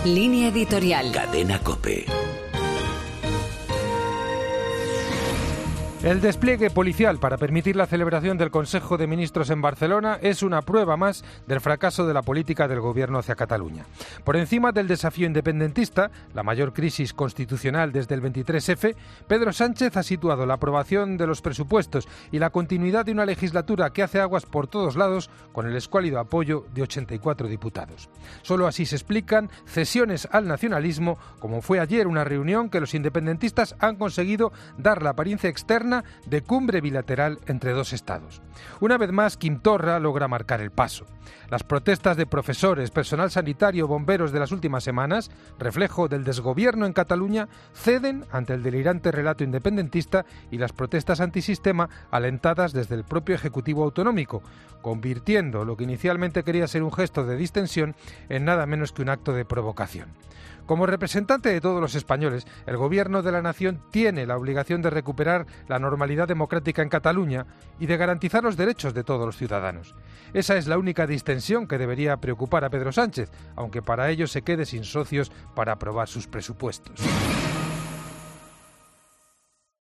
Línea editorial. Cadena COPE. El despliegue policial para permitir la celebración del Consejo de Ministros en Barcelona es una prueba más del fracaso de la política del Gobierno hacia Cataluña. Por encima del desafío independentista, la mayor crisis constitucional desde el 23F, Pedro Sánchez ha situado la aprobación de los presupuestos y la continuidad de una legislatura que hace aguas por todos lados con el escuálido apoyo de 84 diputados. Solo así se explican cesiones al nacionalismo, como fue ayer una reunión que los independentistas han conseguido dar la apariencia externa de cumbre bilateral entre dos estados. Una vez más, Quim Torra logra marcar el paso. Las protestas de profesores, personal sanitario, bomberos de las últimas semanas, reflejo del desgobierno en Cataluña, ceden ante el delirante relato independentista y las protestas antisistema alentadas desde el propio Ejecutivo autonómico, convirtiendo lo que inicialmente quería ser un gesto de distensión en nada menos que un acto de provocación. Como representante de todos los españoles, el Gobierno de la Nación tiene la obligación de recuperar la normalidad democrática en Cataluña y de garantizar los derechos de todos los ciudadanos. Esa es la única distensión que debería preocupar a Pedro Sánchez, aunque para ello se quede sin socios para aprobar sus presupuestos.